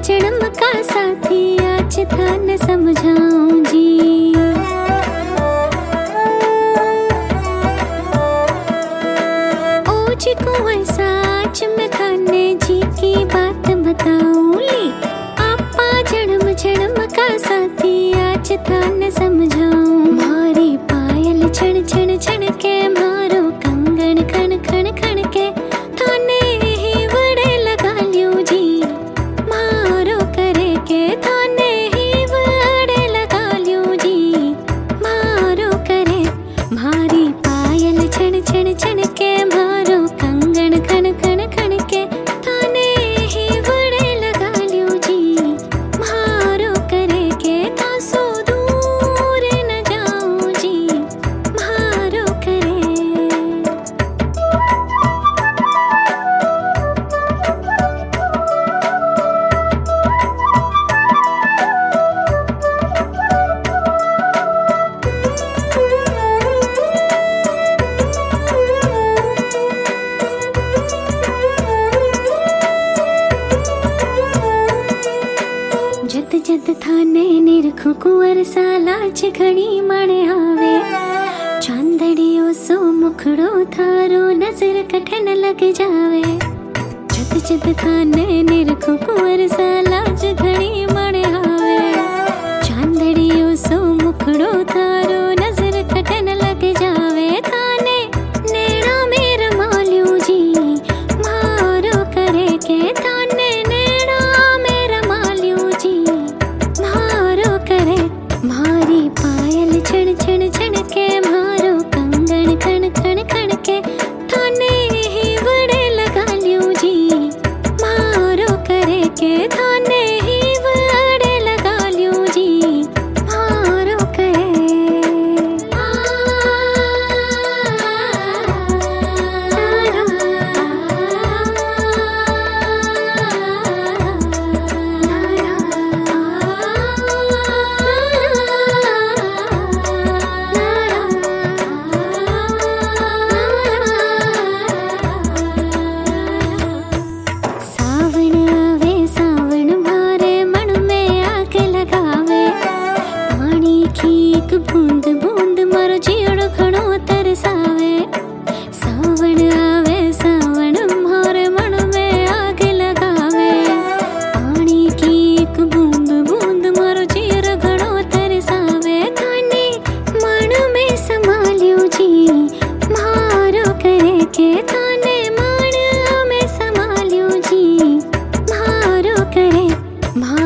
जन्म का साथी आज था न समझाऊं जी। ओ जी को ऐसा आज मैं थाने जी की बात बताऊं ली। आपा जन्म जन्म का साथी आज था न समझाऊं। मारी पायल छण छण छण के मारो कंगन खण खण खण के थाने ही बड़े लगा ल्यूं जी। मारो करे के थाने ही बड़े लगा ल्यूं जी। मारो करे मारी पायल छण छण छण के मारो कंगन खण खण खण के थाने ही बड़े लगा ल्यूं जी। मारो करे के तासो दूर न जाऊं जी। मारो करे जद जद थाने निरखु कुंवर सालाच घणी मणे आवे। चांदड़ियो सो मुखड़ो थारो नजर कठन लग जावे। जद जद थाने निरखु कुंवर सालाच घणी मणे आवे। चांदड़ियो सो मुखड़ो थारो नजर कठन लग जावे। थाने नैना मेरा माल्यूं जी। मारो करे के थाने नैना मेरा माल्यूं जी। मारो करे मारी पायल छण छण छण के मारो कंगन खण खण खण के थाने ही बड़े लगा ल्यूं जी। मारो करे के थाने ही बड़े लगा ल्यूं जी। मारो करे सावन आवे सावन मारे मन में आग लगावे। पानी की एक बूंद बूंद मारो जीअड़ो घणो तरसावे। सावन आवे सावन मारे मन में आग लगावे। पानी की एक बूंद बूंद मारो जीअड़ो घणो तरसावे। थाने मन में संभाल्यूं जी। मारो करे के थाने मन में संभाल्यूं जी। मारो करे